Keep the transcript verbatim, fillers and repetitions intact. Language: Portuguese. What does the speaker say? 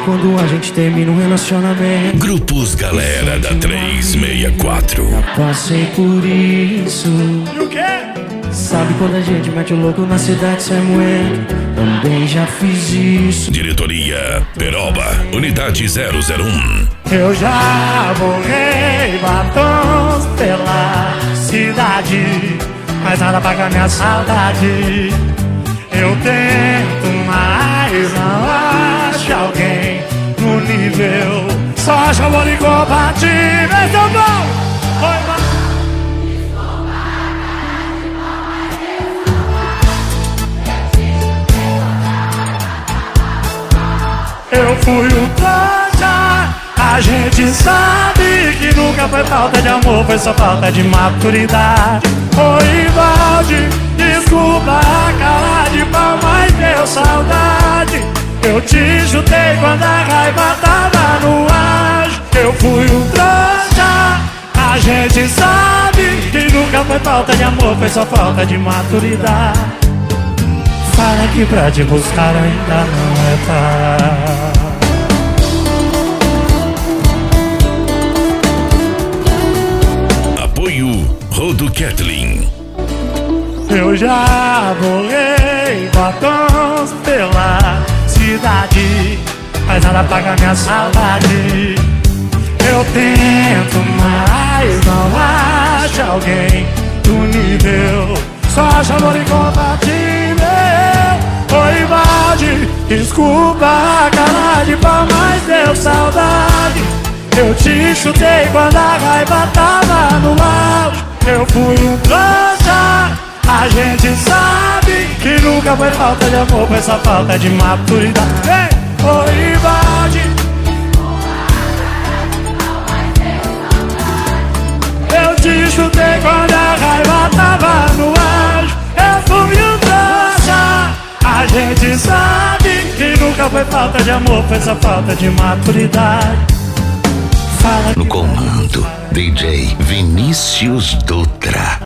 quando a gente termina um relacionamento. Grupos Galera da trezentos e sessenta e quatro. Já passei por isso. E o quê? Sabe quando a gente mete o louco na cidade sem moeda? Também já fiz isso. Diretoria Peroba, Unidade zero zero um. Eu já borrei batons pela cidade, mas nada paga minha saudade. Eu tento, mas não acho alguém no nível. Só acho amor incompatível. Esse é o bom! Oi, mano. Eu fui um trouxa, a gente sabe que nunca foi falta de amor, foi só falta de maturidade. Oi, Valde, desculpa a cara de pau, mas deu saudade. Eu te chutei quando a raiva tava no ar. Eu fui um trouxa, a gente sabe que nunca foi falta de amor, foi só falta de maturidade. Fala que pra te buscar ainda não é tarde. Apoio Rodo Kathleen. Eu já borrei batons pela cidade, mas nada paga minha saudade. Eu tento, mas não acho alguém do nível. Só acho amor incompatível. Oi, Valde, desculpa a cara de pau, mas deu saudade. Eu te chutei quando a raiva tava no auge. Eu fui um trouxa, a gente sabe que nunca foi falta de amor, foi só falta de maturidade. Ei, oi, Valde, eu te chutei quando a raiva tava no auge. Eu fui um trouxa, a gente sabe que nunca foi falta de amor, foi só falta de maturidade. No comando, D J Vinícius Dutra.